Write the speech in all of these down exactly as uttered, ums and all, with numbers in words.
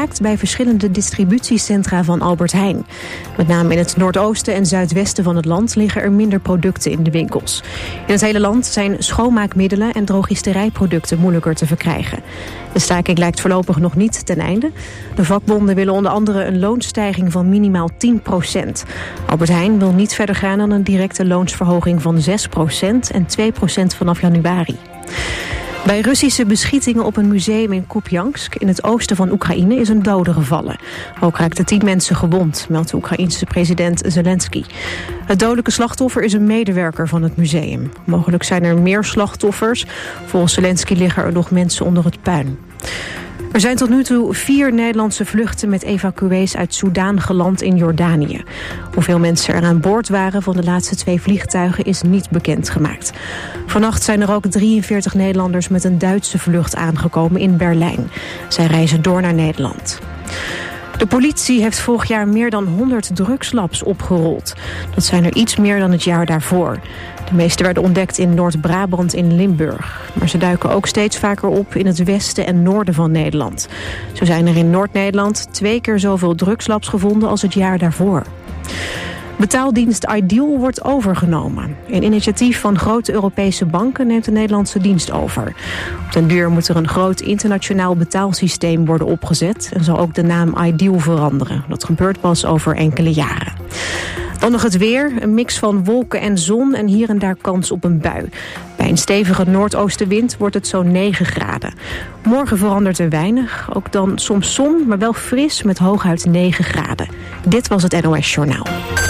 geraakt bij verschillende distributiecentra van Albert Heijn. Met name in het noordoosten en zuidwesten van het land liggen er minder producten in de winkels. In het hele land zijn schoonmaakmiddelen en drogisterijproducten moeilijker te verkrijgen. De staking lijkt voorlopig nog niet ten einde. De vakbonden willen onder andere een loonstijging van minimaal tien procent. Albert Heijn wil niet verder gaan dan een directe loonsverhoging van zes procent en twee procent vanaf januari. Bij Russische beschietingen op een museum in Kupiansk in het oosten van Oekraïne is een dode gevallen. Ook raakten tien mensen gewond, meldt de Oekraïense president Zelensky. Het dodelijke slachtoffer is een medewerker van het museum. Mogelijk zijn er meer slachtoffers. Volgens Zelensky liggen er nog mensen onder het puin. Er zijn tot nu toe vier Nederlandse vluchten met evacuees uit Soedan geland in Jordanië. Hoeveel mensen er aan boord waren van de laatste twee vliegtuigen is niet bekendgemaakt. Vannacht zijn er ook drieënveertig Nederlanders met een Duitse vlucht aangekomen in Berlijn. Zij reizen door naar Nederland. De politie heeft vorig jaar meer dan honderd drugslabs opgerold. Dat zijn er iets meer dan het jaar daarvoor. De meeste werden ontdekt in Noord-Brabant in Limburg. Maar ze duiken ook steeds vaker op in het westen en noorden van Nederland. Zo zijn er in Noord-Nederland twee keer zoveel drugslabs gevonden als het jaar daarvoor. Betaaldienst Ideal wordt overgenomen. Een initiatief van grote Europese banken neemt de Nederlandse dienst over. Op den duur moet er een groot internationaal betaalsysteem worden opgezet en zal ook de naam Ideal veranderen. Dat gebeurt pas over enkele jaren. Dan nog het weer, een mix van wolken en zon en hier en daar kans op een bui. Bij een stevige noordoostenwind wordt het zo'n negen graden. Morgen verandert er weinig, ook dan soms zon, maar wel fris met hooguit negen graden. Dit was het N O S Journaal.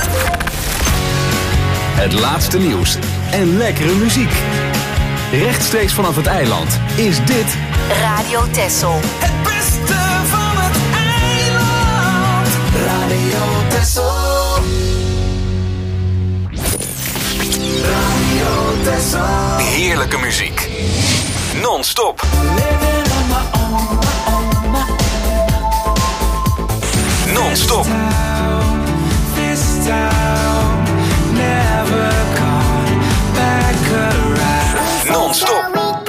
Het laatste nieuws en lekkere muziek. Rechtstreeks vanaf het eiland is dit Radio Texel. Het beste van het eiland. Radio Texel. Radio Texel. heerlijke muziek. Non-stop. Non-stop. Non-stop.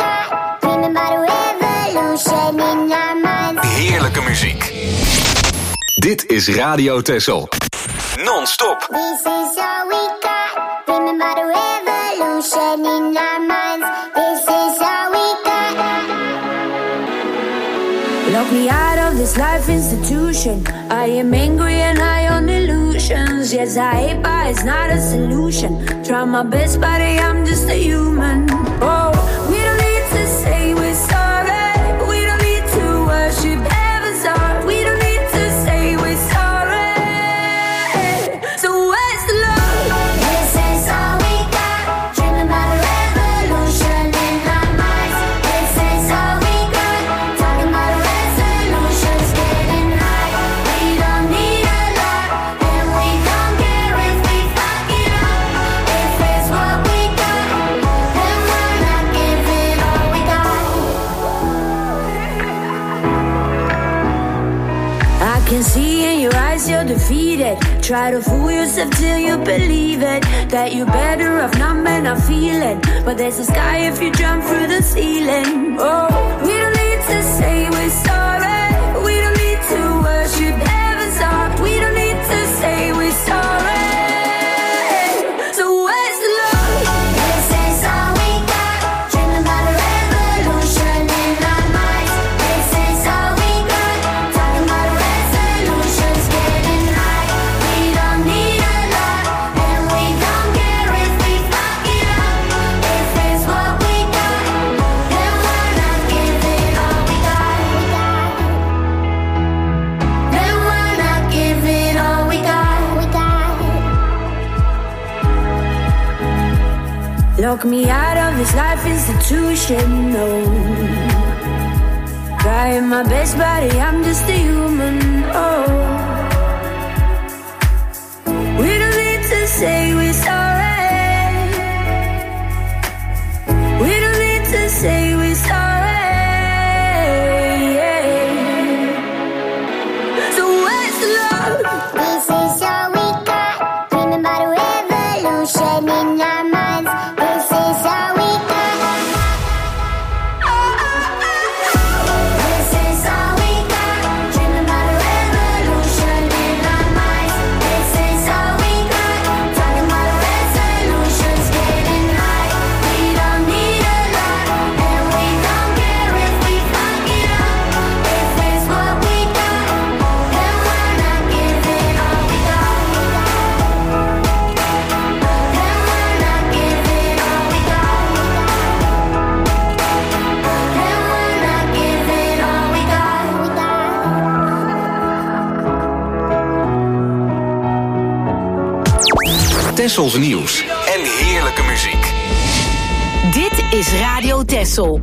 Heerlijke muziek. Dit is Radio Texel. Non-stop. This is all we got. Remember the revolution in our minds. This is all we got. Lock me out of this life institution. I am angry and high on illusions. Yes, I hate, but it's not a solution. Try my best, but I'm just a human. Oh, we don't need to say we're sorry. We don't need to worship heaven's heart. We don't need to say we're sorry. So where's the love? This is all we got. Dreaming about a revolution in our minds. This is all we got. Talking about a resolutions, getting high. We don't need a lot, and we don't care if we fuck it up. If it's what we got, then we're not giving all we got. I can see in your eyes you're defeated. Try to fool yourself till you believe it. That you're better off numb and not feeling. But there's a sky if you jump through the ceiling. Oh, we don't need to say we're sorry. We don't need to worship heaven's heart. We don't need to say we're sorry. So where's the love? This is all we got. Dreaming about a revolution in our minds. This is all we got. Talking about a resolutions, getting high. We don't need a lot, and we don't care if we fuck it up. If it's what we got, then we're not giving all we got. Then we're not giving all we got. We got. Lock me out of this life institution, no. Trying my best, buddy, I'm just a human, oh. We don't need to say we're sorry. We don't need to say we're sorry. So where's the love? This is all we got. Dreaming about a revolution in our minds. This is all we got. This is all we got. Dreaming Tessels nieuws en heerlijke muziek. Dit is Radio Tessel.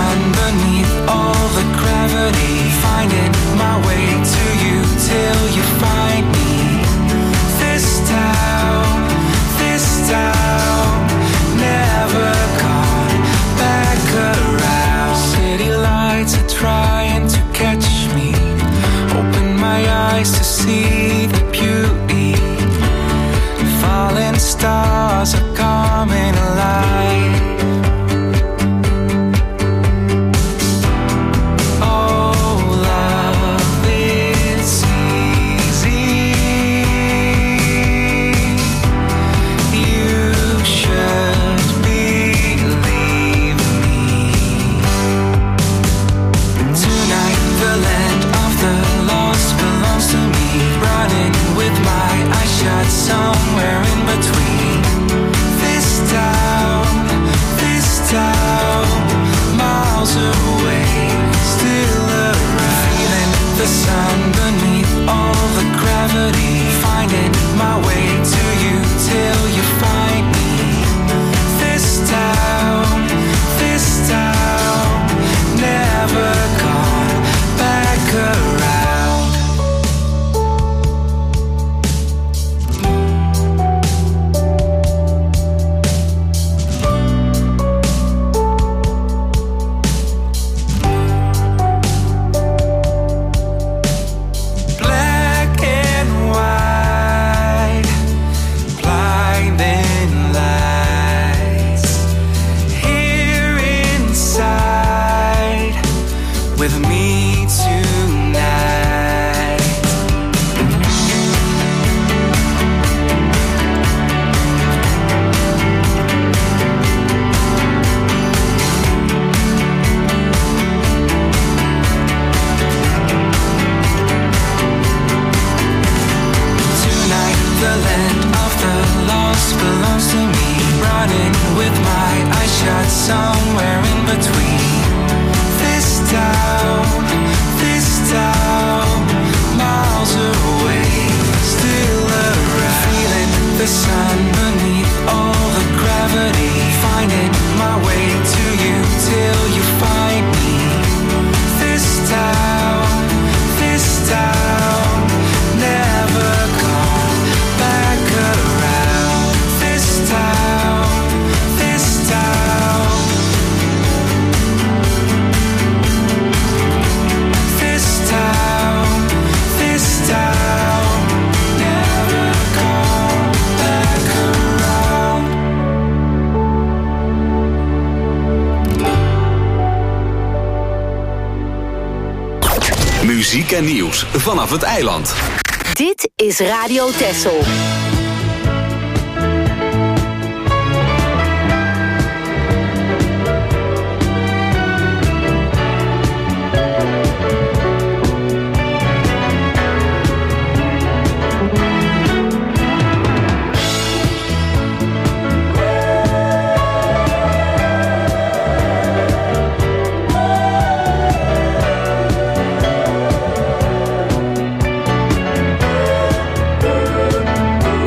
all the gravity, finding my way to you till you away, still around. Feeling the sun beneath all the gravity, finding my way to you till you find me. This town, this town, never gone back around. Black and white, blinding lights, here inside with me tonight. Tonight the land of the lost belongs to me, running with my eyes shut somewhere in between. This town, this town, miles away, still around. Feeling the sun beneath all the gravity, finding my way to you till you find me. This town, this town, never gone back around. This town, this town, this town, this town, never gone back around. Muziek en nieuws vanaf het eiland. Dit is Radio Texel. Thank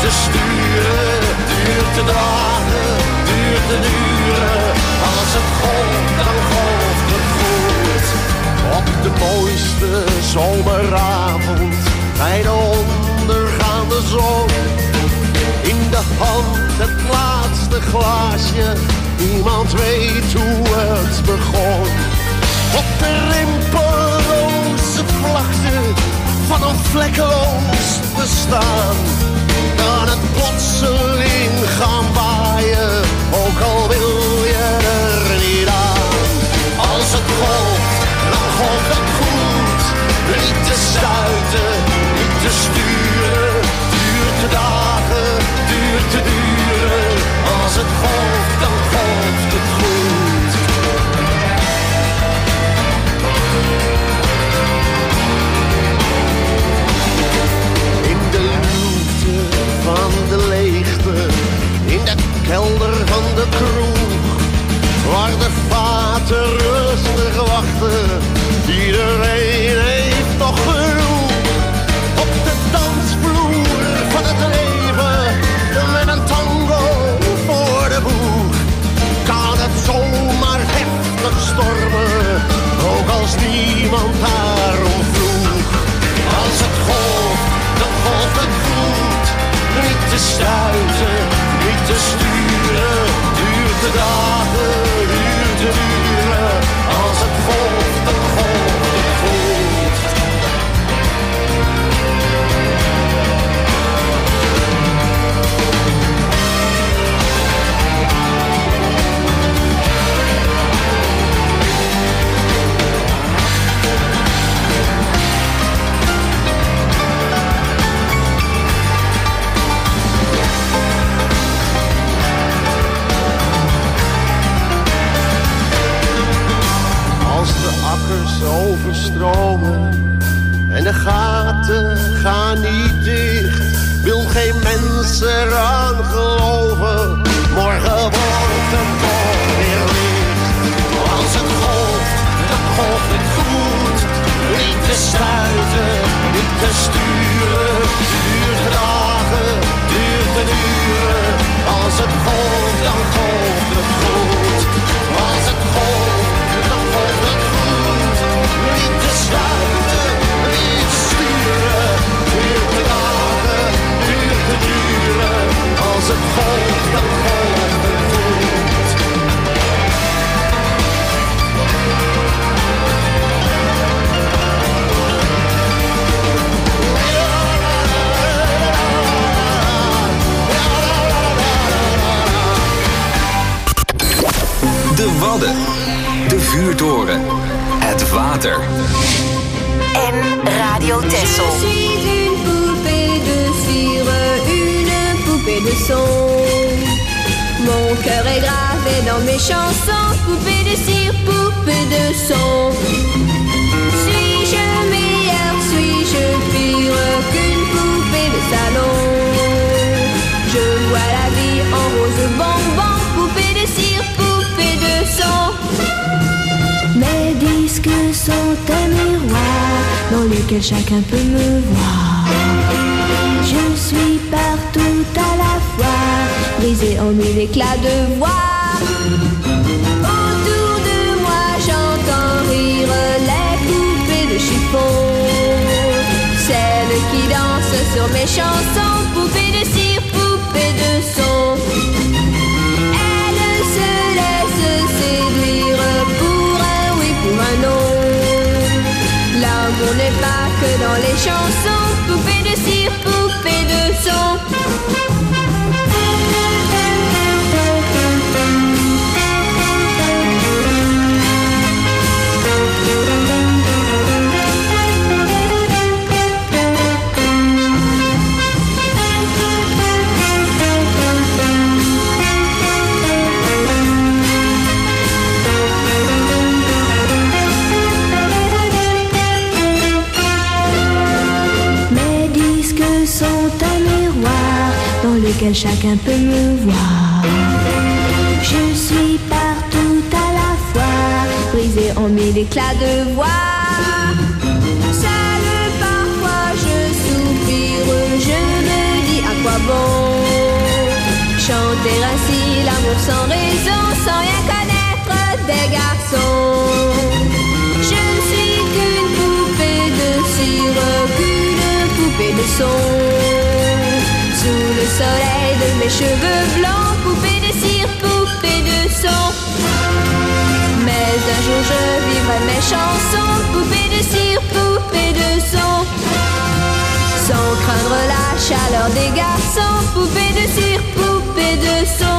te sturen, duurt te dragen, duurt te duren. Als het golft, dan golft het goed. Op de mooiste zomeravond, bij de ondergaande zon. In de hand het laatste glaasje, niemand weet hoe het begon. Op de rimpelloze vlakte van een vlekkeloos bestaan, kan het plotseling gaan waaien, ook al wil je er niet aan. Als het golft, dan golft het goed, niet te stuiten, niet te sturen, duurt te dagen, duurt te duren. Als het golft, dan golft het goed. In de luwte van de leegte, in de kelder van de kroeg, waar de vaten rustig wachten, iedereen heeft nog genoeg. Op de dansvloer van het leven, met een tango voor de boeg, kan het zomaar heftig stormen, ook als niemand daarom vroeg. Als het golft, dan golft het goed, niet te stuiten, niet te sturen, duurt te dagen, duurt te duren. Als het golft, dan golft het goed. Overstromen en de gaten gaan niet dicht, wil geen mens eraan geloven, morgen wordt het toch weer licht. Als het golft, dan golft het goed, niet te stuiten, niet te sturen, duurt te dagen, duurt te duren. Als het golft, dan golft het goed, als het golft, dan golft het goed. Niet te stuiten, niet te sturen, duurt te dagen, duurt te duren. Als het golft, dan golft het goed. De Wadden, de vuurtoren, het water. En Radio Texel. Je suis une poupée de cire, une poupée de son. Mon cœur est gravé dans mes chansons, poupée de cire, poupée de son. Suis-je meilleure, suis-je pire qu'une poupée de salon? Je vois la vie en rose bonbon, poupée de cire, poupée de son. Mes disques sont un miroir dans lequel chacun peut me voir. Je suis partout à la fois, brisée en mille éclats de voix. Autour de moi j'entends rire les poupées de chiffon, celles qui dansent sur mes chansons, poupées de cire, poupées de son. Elles se laissent séduire pour un oui, pour un non. L'amour n'est pas que dans les chansons, poupée de cire, poupée de son. Lequel chacun peut me voir. Je suis partout à la fois, brisée en mille éclats de voix. Seule parfois je soupire, je me dis à quoi bon C'est ainsi l'amour sans raison, sans rien connaître des garçons. Je ne suis qu'une poupée de cire, qu'une poupée de son. Sous le soleil de mes cheveux blancs, poupée de cire, poupée de son. Mais un jour je vivrai mes chansons, poupée de cire, poupée de son. Sans craindre la chaleur des garçons, poupée de cire, poupée de son.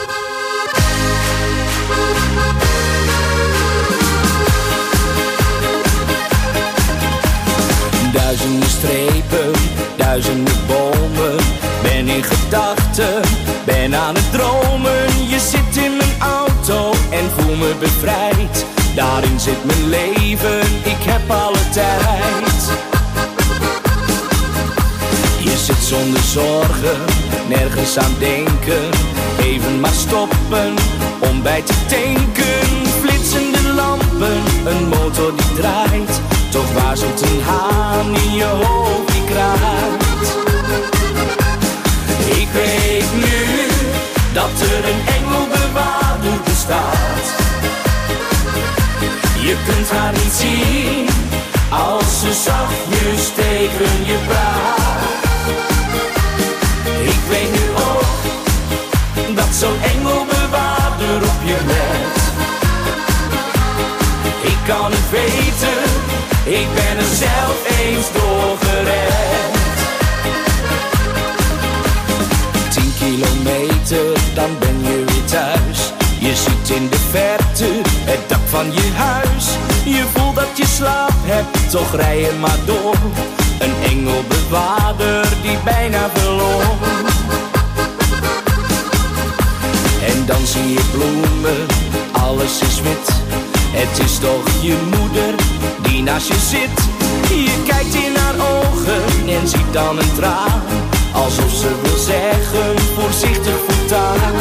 Duizenden strepen, duizenden bomen. Ben in gedachten, ben aan het dromen. Je zit in mijn auto en voel me bevrijd. Daarin zit mijn leven, ik heb alle tijd. Je zit zonder zorgen, nergens aan denken. Even maar stoppen, om bij te tanken. Flitsende lampen, een motor die draait. Toch waarzelt een haan in je hoofd die kraait. Ik weet nu dat er een engelbewaarder bestaat. Je kunt haar niet zien als ze zachtjes tegen je praat. Ik weet nu ook dat zo'n engelbewaarder op je let. Ik kan het weten, ik ben er zelf eens door gered. Tien kilometer, dan ben je weer thuis. Je ziet in de verte het dak van je huis. Je voelt dat je slaap hebt, toch rij je maar door. Een engelbewaarder die bijna verloor. En dan zie je bloemen, alles is wit. Het is toch je moeder die naast je zit. Je kijkt in haar ogen en ziet dan een traan. Alsof ze wil zeggen, voorzichtig voortaan.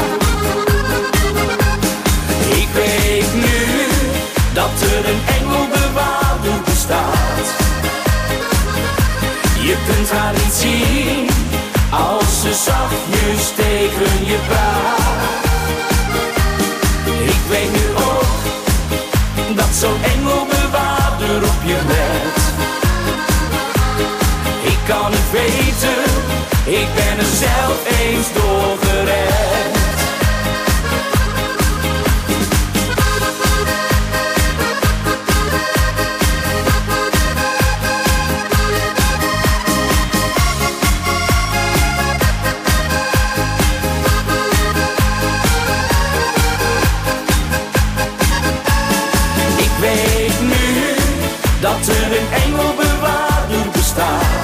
Ik weet nu dat er een engelbewaarder bestaat. Je kunt haar niet zien als ze zachtjes tegen je praat. Ik weet nu ook dat zo'n engelbewaarder op je let. Ik kan het weten, ik ben er zelf eens door gered. Dat er een engelbewaarder bestaat.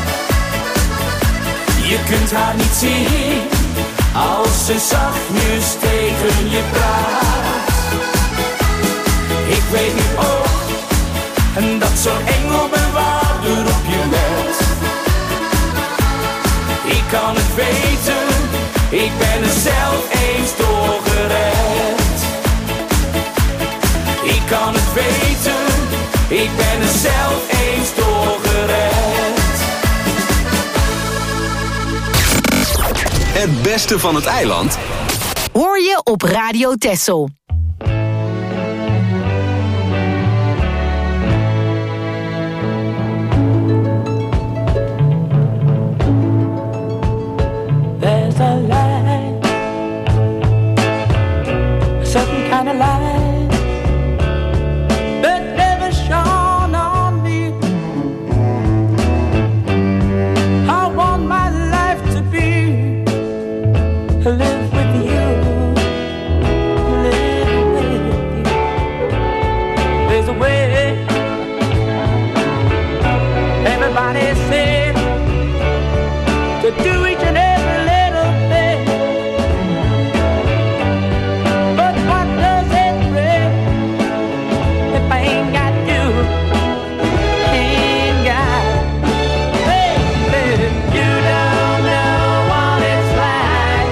Je kunt haar niet zien als ze zachtjes tegen je praat. Ik weet nu ook dat zo'n engelbewaarder op je let. Ik kan het weten, ik ben er zelf eens door gered. Ik kan het weten, ik ben er zelf eens door gered. Het beste van het eiland hoor je op Radio Texel. There's a light, a certain kind of light. Live with you, live with you. There's a way. Everybody says to do each and every little thing. But what does it bring if I ain't got you? Ain't got. Baby, you don't know what it's like.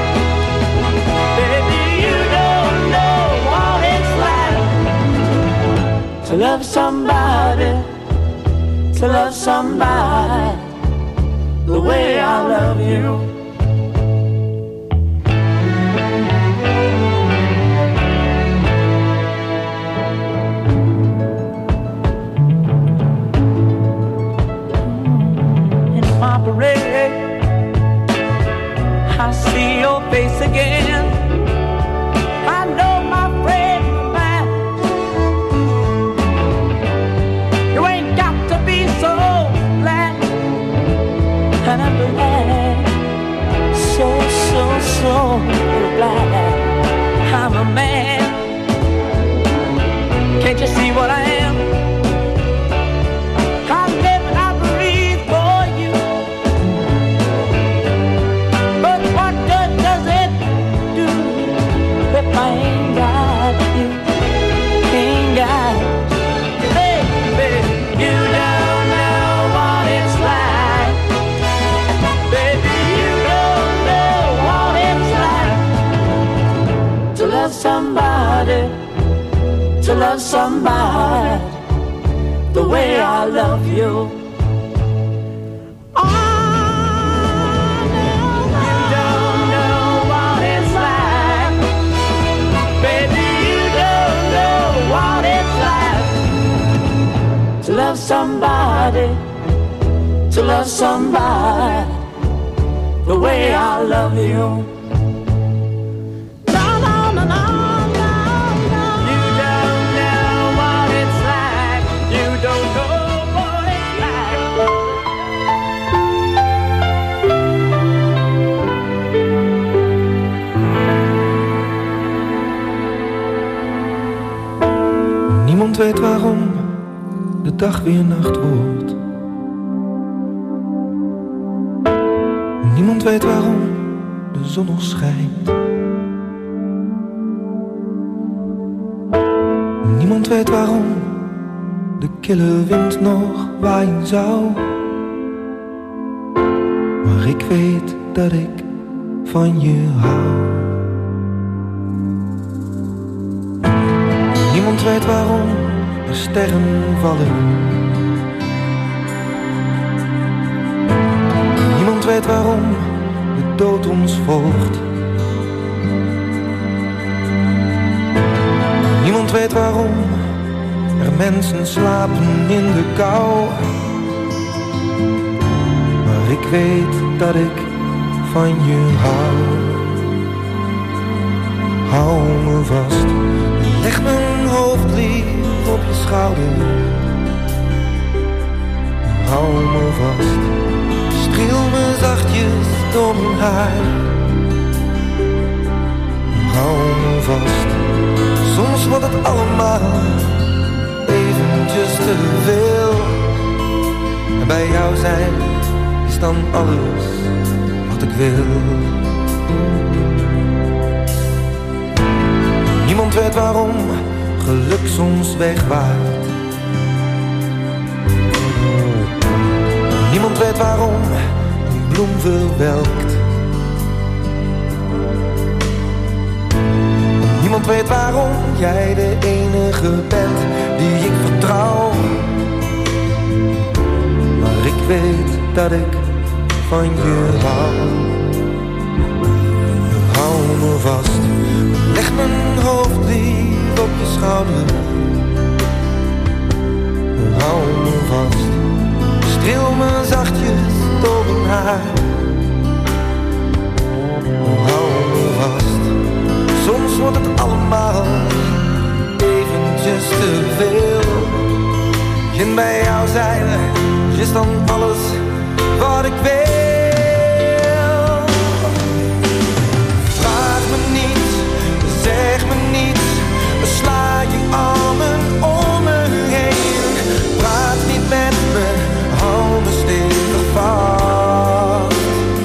To love somebody, to love somebody the way I love you. I love you. To love somebody, to love somebody the way I love you. No, no, no, no, no, no. You don't know what it's like. You don't know what it's like. Niemand weet waarom de dag weer nacht wordt. Niemand weet waarom de zon nog schijnt. Niemand weet waarom de kille wind nog waaien zou. Maar ik weet dat ik van je hou. Niemand weet waarom de sterren vallen. Niemand weet waarom de dood ons volgt. Niemand weet waarom er mensen slapen in de kou. Maar ik weet dat ik van je hou. Hou me vast, leg mijn hoofd lief op je schouder. Hou me vast, streel me zachtjes door mijn haar. Hou me vast, soms wordt het allemaal eventjes te veel. En bij jou zijn is dan alles wat ik wil. Niemand weet waarom geluk soms wegwaait. Niemand weet waarom een bloem verwelkt. Niemand weet waarom jij de enige bent die ik vertrouw. Maar ik weet dat ik van je hou. Hou me vast, leg mijn hoofd lief op je schouder. Hou me vast, streel me zachtjes door mijn haar. Hou me vast, soms wordt het allemaal eventjes te veel. En bij jou zijn is dan alles wat ik wil. Vraag me niet, zeg me niet, sla je armen om me heen. Praat niet met me, hou me stevig vast.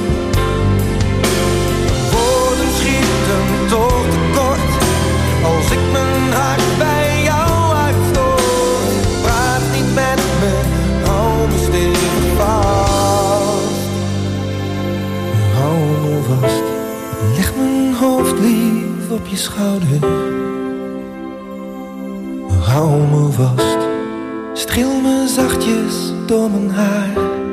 Woorden schieten toch tekort als ik mijn hart bij jou uitstoot. Praat niet met me, hou me stevig vast. Hou me vast, leg mijn hoofd lief op je schouder. Hou me vast, streel me zachtjes door mijn haar.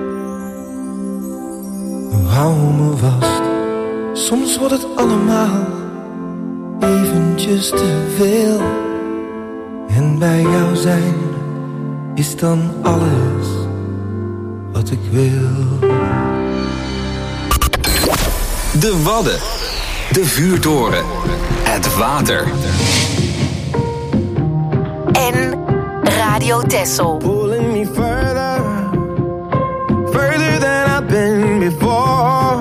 Hou me vast, soms wordt het allemaal eventjes te veel. En bij jou zijn is dan alles wat ik wil. De Wadden, de vuurtoren, het water. En Radio Texel. Pulling me further, further than I've been before.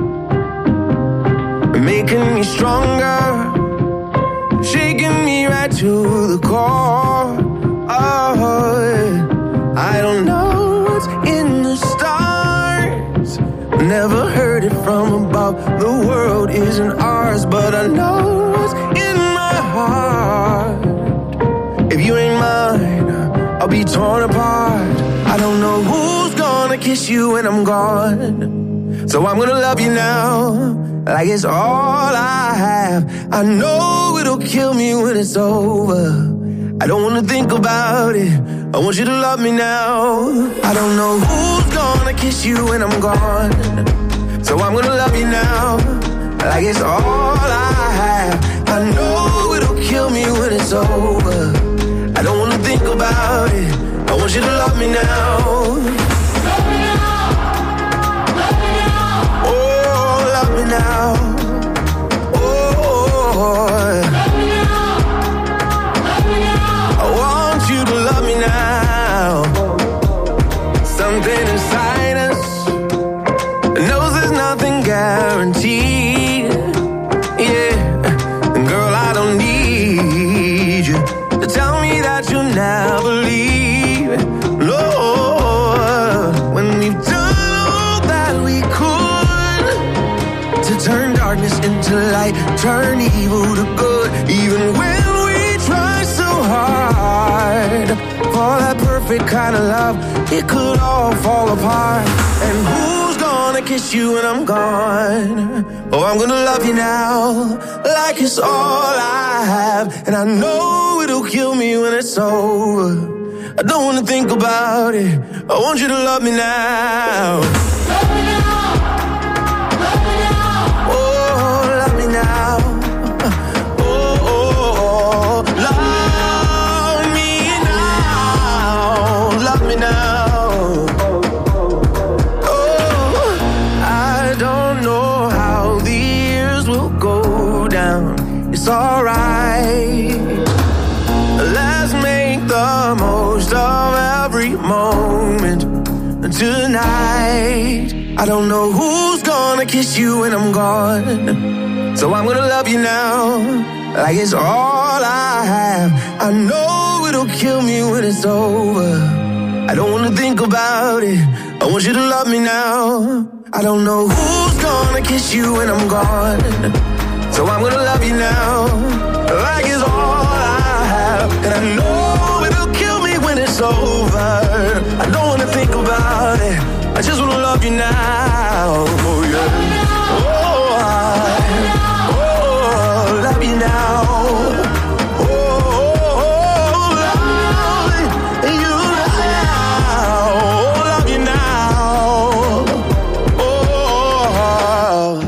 Making me stronger, shaking me right to the core. Oh, I don't know what's in the stars. Never heard it from above. The world isn't ours, but I know what's in my heart. If you ain't mine, I'll be torn apart. I don't know who's gonna kiss you when I'm gone. So I'm gonna love you now, like it's all I have. I know it'll kill me when it's over. I don't wanna think about it, I want you to love me now. I don't know who's gonna kiss you when I'm gone, so I'm gonna love you now, like it's all I have. I know it'll kill me when it's over. I don't wanna think about it. I want you to love me now. Love me now. Love me now. Oh, love me now. Oh, love me now. Love me now. I want you to love me now. Something inside us knows there's nothing guaranteed. Yeah, girl, I don't need you to tell me that you'll never leave. No, when we've done all that we could to turn darkness into light, turn evil to good, even when we try so hard for that perfect kind of love, it could all fall apart. And who's gonna kiss you when I'm gone? Oh, I'm gonna love you now, like it's all I have. And I know it'll kill me when it's over. I don't wanna think about it. I want you to love me now. Love me now. Love me now. Oh, love me now. Oh, oh, oh. Love me now. Love me now. Oh, I don't know how the years will go down. It's alright. Let's make the most of every moment tonight. I don't know who's gonna kiss you when I'm gone, so I'm gonna love you now, like it's all I have. I know it'll kill me when it's over. I don't wanna think about it. I want you to love me now. I don't know who's gonna kiss you when I'm gone, so I'm gonna love you now, like it's all I have. And I know it'll kill me when it's over. I don't wanna think about it. I just wanna love you now. Oh yeah. Oh, I, oh, love you now. Oh, oh, oh, love you now. Oh, love you now. Oh.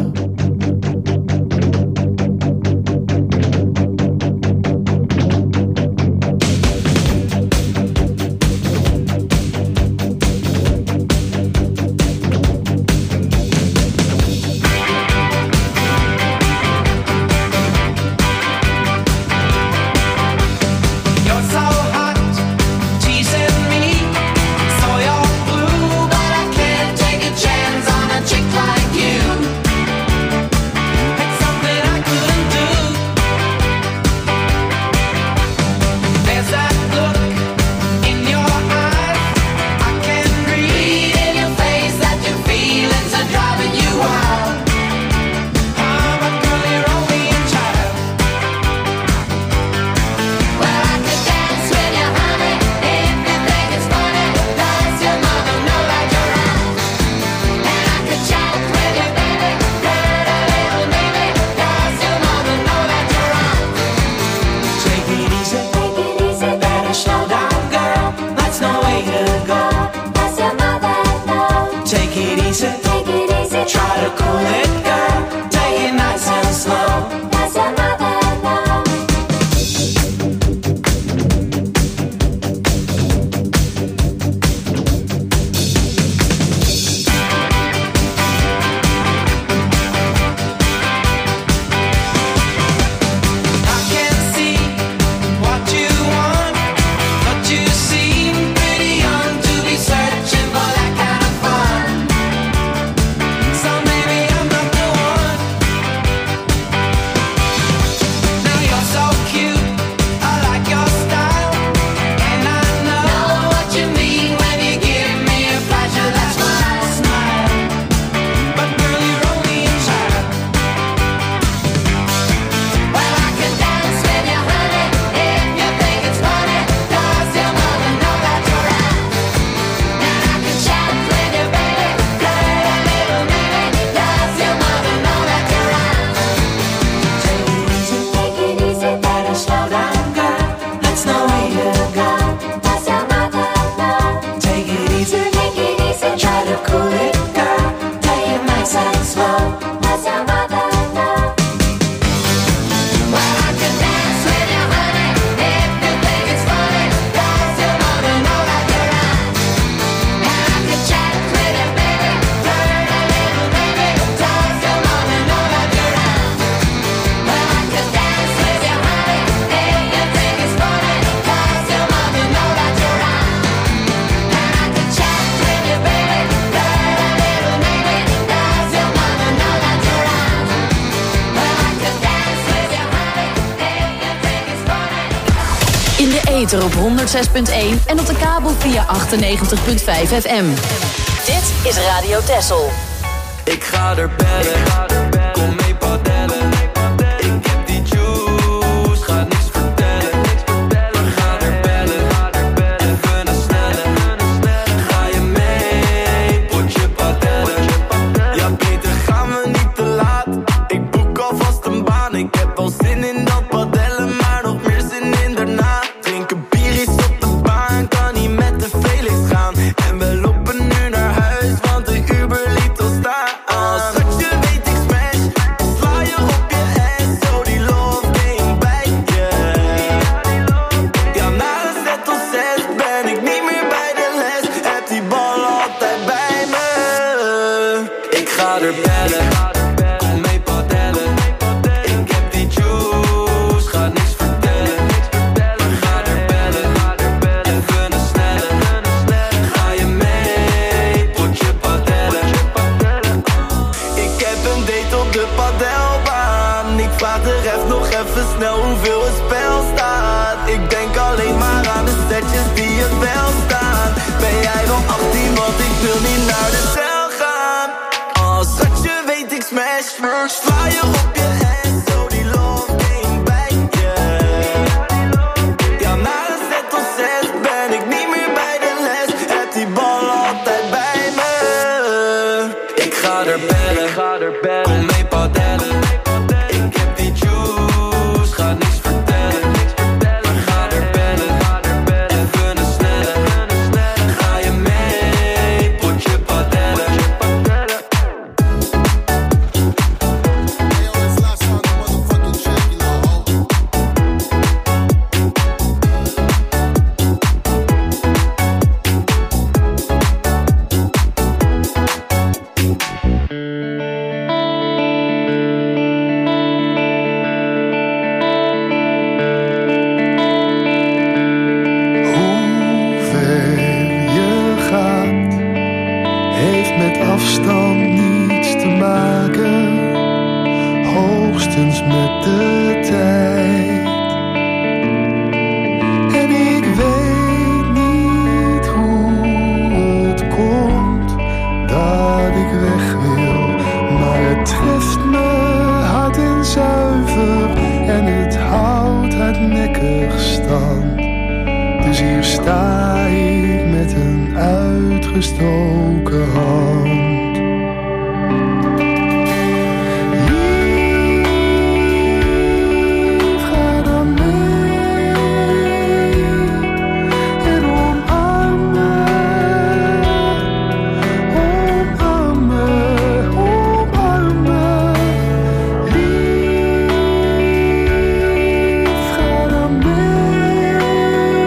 ether op honderd zes punt één en op de kabel via achtennegentig punt vijf F M. Dit is Radio Texel. Ik ga er bellen, kom mee padellen. Ik heb die juice, ga niks vertellen. We gaan er bellen, even een snelle. Ga je mee, potje padellen. Ja beter gaan we niet te laat. Ik boek alvast een baan. Ik heb al zin in dat padellen, maar nog meer zin in daarna. Drinken bieries op de baan, kan niet met de Felix gaan. En we lopen nu naar huis, want de Uber liet ons staan. Sla je op je ass, zo die love game bij je. Ja, na de zet tot zes ben ik niet meer bij de les. Heb die bal altijd bij me. Ik ga er bellen, ik ga er bellen. Kom mee padellen. Ik heb die juice, ga niks vertellen. We gaan er bellen, even een snelle. Ga je mee, potje padellen.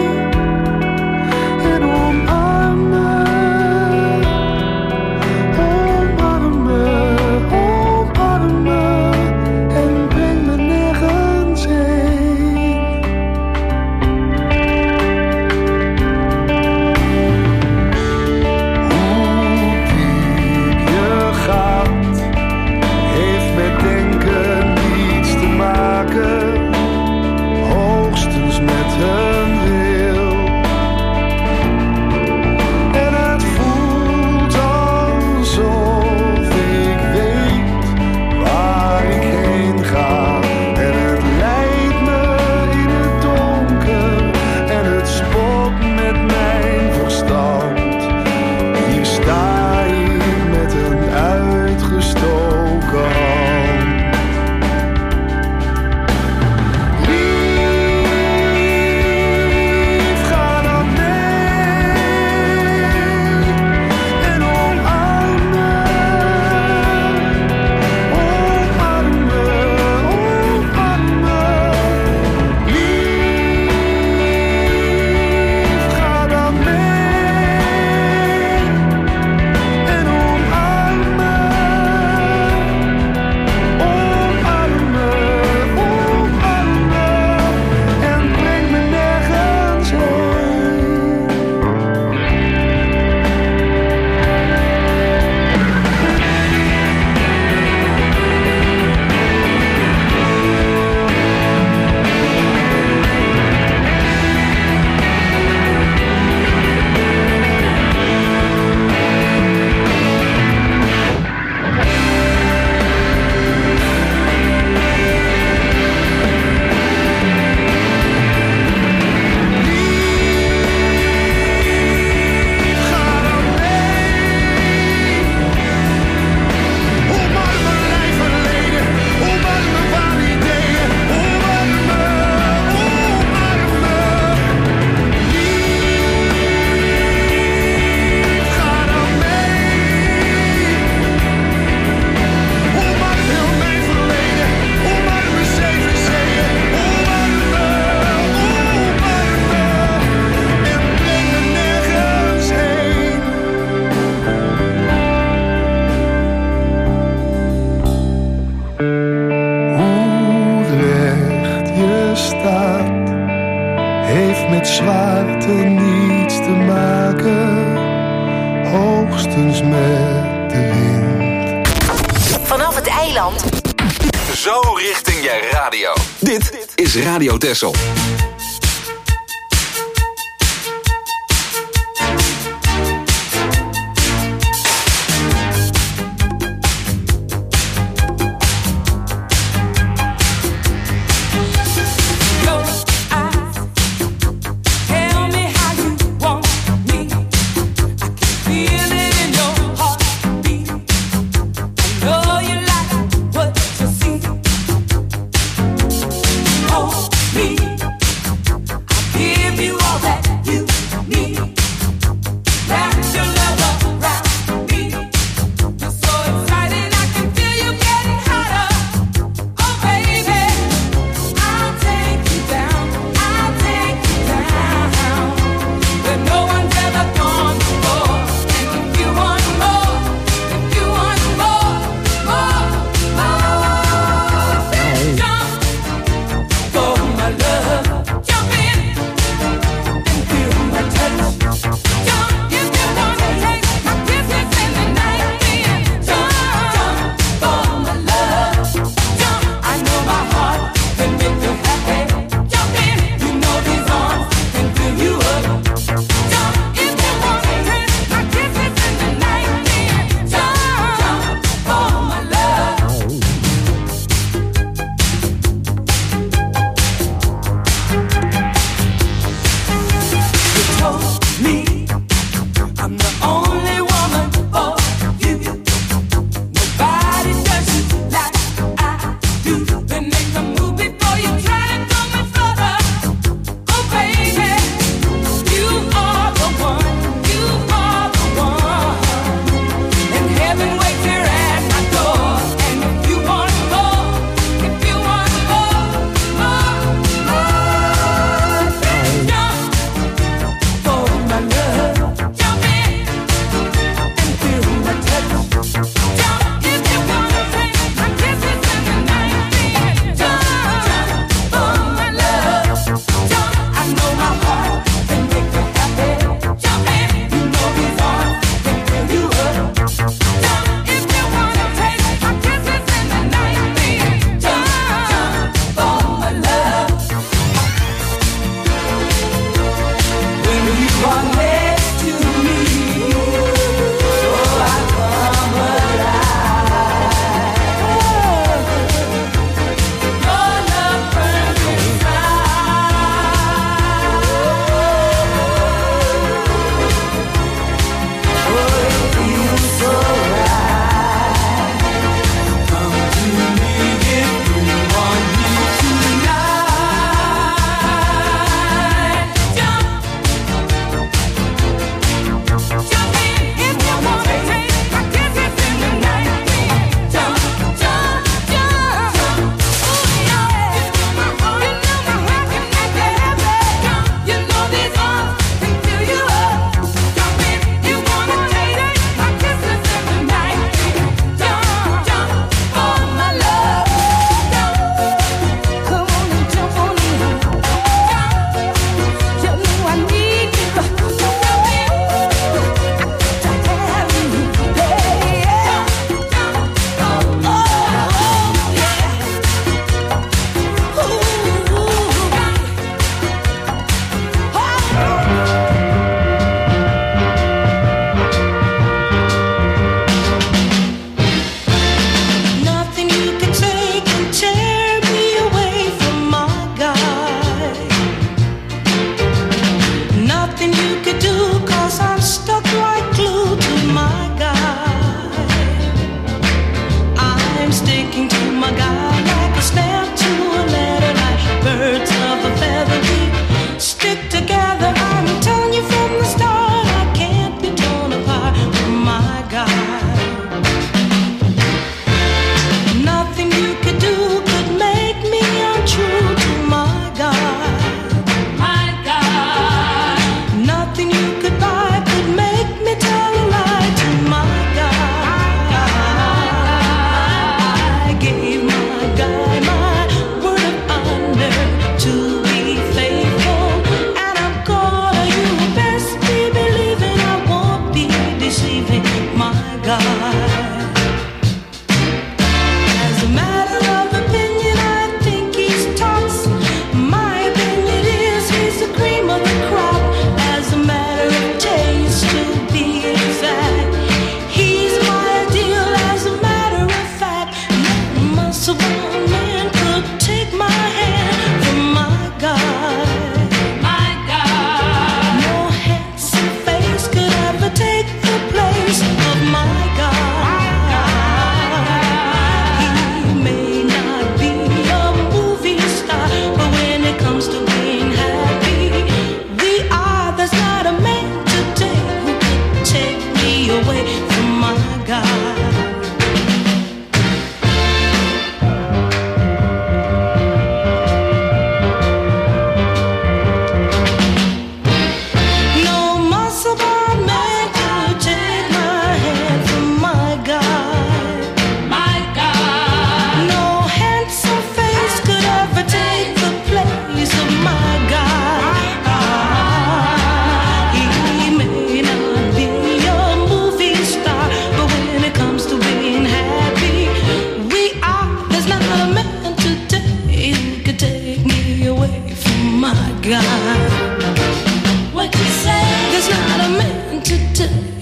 Oh hoogstens met de wind. Vanaf het eiland. Zo richting je radio. Dit is Radio Texel.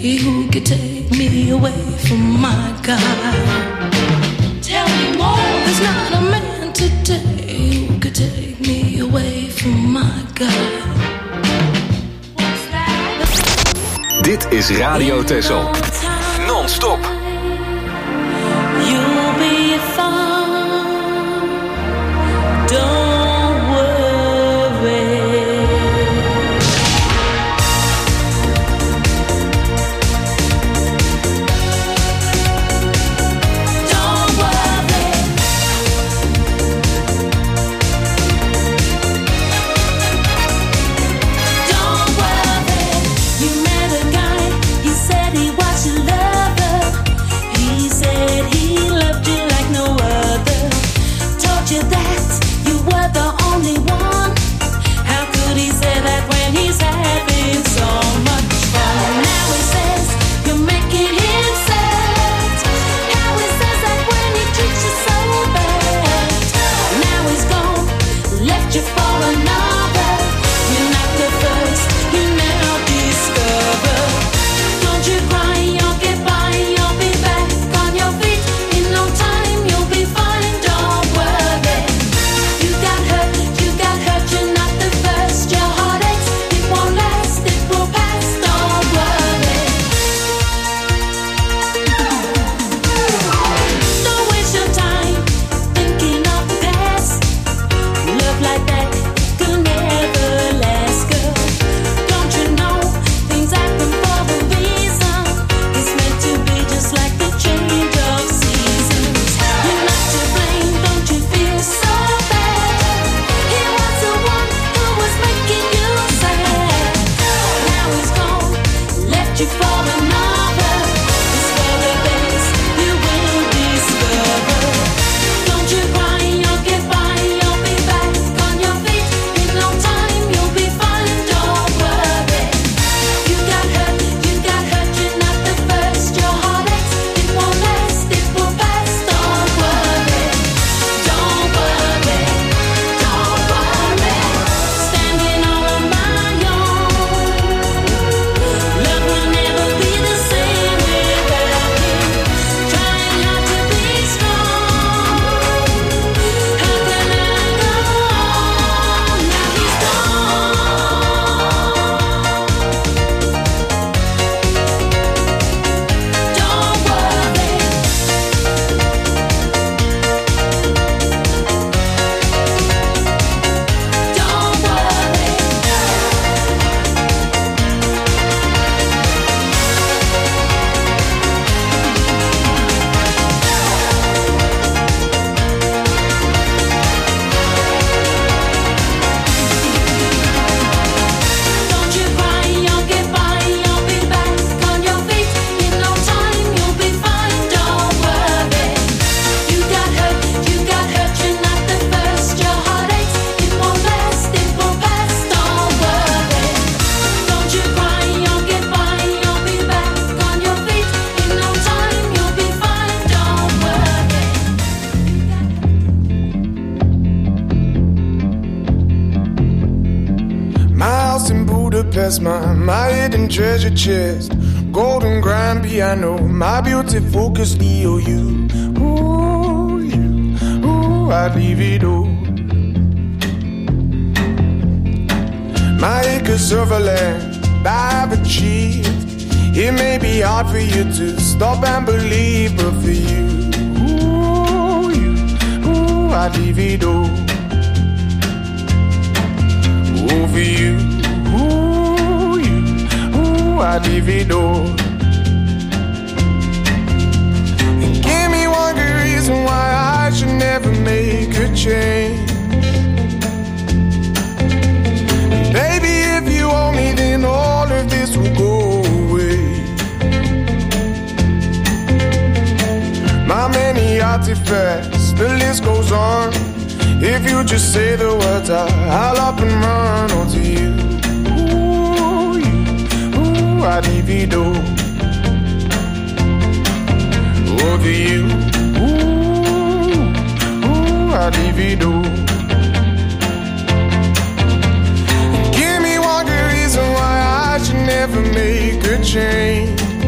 who could take me away from my God? Tell me more. There's not a man today who could take me away from my God. Dit is Radio Texel. Non-stop. You'll be fine. Don't worry. Don't worry. Don't worry. You met a guy. You said he was your lover. He said he loved you like no other. Told you that you were the only one. How could he say that when he's having so much fun? Now he says you're making him sad. How he says that when he treats you so bad. Now he's gone, left you for another. You're not the first, you now discover. Don't you cry, you'll get by, you'll be back on your feet. In no time, you'll be fine, don't worry. You got hurt, you got hurt, you're not the first. Your heart aches, it won't last, it will pass, don't worry. Don't waste your time thinking of the past. Love like that could never last, girl. Don't you know things happen for a reason? It's meant to be just like the change of seasons. You're not to blame, don't you feel so bad? He was the one who was making you sad. Now he's gone, left you for another. It's for the best, you will discover. Don't you cry, you'll get by, you'll be back on your feet. In no time, you'll be fine, don't worry. You got hurt, you got hurt, you're not the first. Your heart aches, it won't last, it will pass, don't worry. Don't worry, don't worry. Standing all on my own. Love will never be the same without him. Trying hard to be strong. How can I go on? Now he's gone. Don't worry. Don't worry. Don't you cry, you'll get by, you'll be back on your feet. In no time, you'll be fine, don't worry. You got hurt, you got hurt, you're not the first. Your heart aches, it won't last, it will pass, don't worry. Don't you cry, you'll get by, you'll be back on your feet. In no time, you'll be fine, don't worry. My house in Budapest, my, my hidden treasure chest, golden grand piano, my beauty focus E O U. Ooh, you, ooh, I'd leave it all. My acres of land I've achieved. It may be hard for you to stop and believe, but for you, ooh, you, ooh, I'd leave it all. Ooh, for you, ooh, you, ooh, I'd leave it all. And give me one good reason why I should never make a change. Baby, if you owe me, then all of this will go away. My many artifacts, the list goes on. If you just say the words, I, I'll up and run onto you. Ooh, you, ooh, I'd leave it all. Over you, ooh, ooh, I'd leave it all. Give me one good reason why I should never make a change.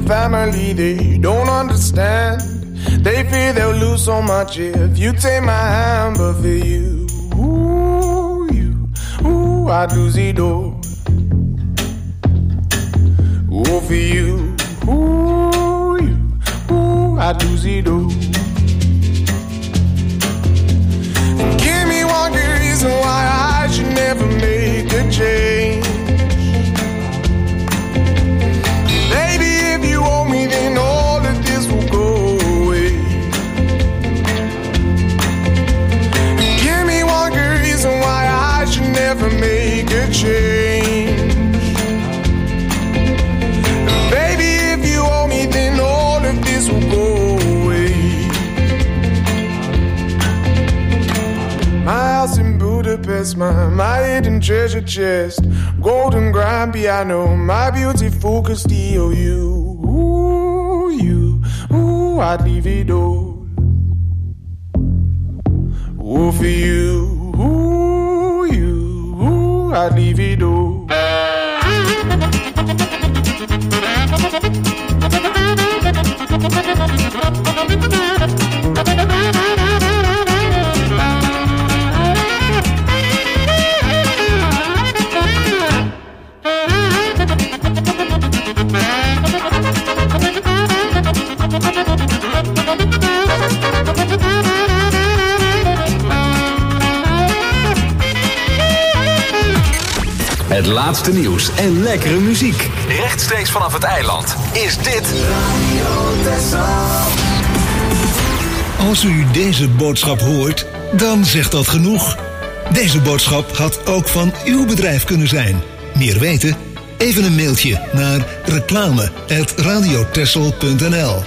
family, they don't understand. They fear they'll lose so much if you take my hand. But for you, ooh, you, ooh, I'd lose it all. Ooh, for you, ooh, you, ooh, I'd lose it all. Give me one good reason why I should never make a change. Baby, if you owe me, then all of this will go away. Give me one good reason why I should never make a change. Baby, if you owe me, then all of this will go away. My house in Budapest, my, my hidden treasure chest, golden grand piano, my beautiful Castillo. You, ooh, you, ooh, I'd leave it all. Ooh, for you, ooh, you, ooh, I'd leave it all. Het laatste nieuws en lekkere muziek. Rechtstreeks vanaf het eiland is dit Radio Texel. Als u deze boodschap hoort, dan zegt dat genoeg. Deze boodschap had ook van uw bedrijf kunnen zijn. Meer weten? Even een mailtje naar reclame apenstaartje radiotexel punt n l.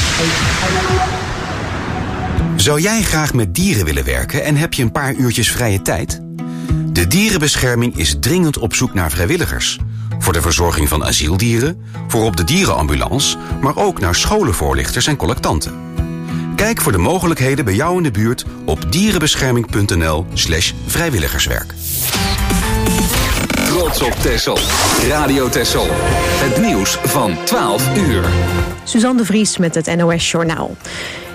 Zou jij graag met dieren willen werken en heb je een paar uurtjes vrije tijd? De dierenbescherming is dringend op zoek naar vrijwilligers. Voor de verzorging van asieldieren, voor op de dierenambulance, maar ook naar scholenvoorlichters en collectanten. Kijk voor de mogelijkheden bij jou in de buurt op dierenbescherming punt n l slash vrijwilligerswerk. Trots op Texel. Radio Texel. Het nieuws van twaalf uur. Suzanne de Vries met het N O S Journaal.